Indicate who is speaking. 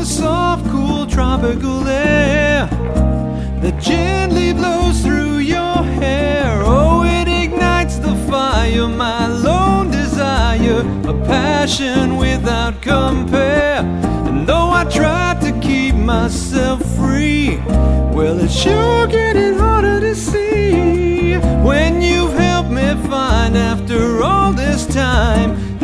Speaker 1: the soft, cool tropical air that gently blows through your hair. Oh, it ignites the fire, my lone desire, a passion without compare. And though I try to keep myself free, well, it's sure getting harder to see when you've helped me find, after all this time,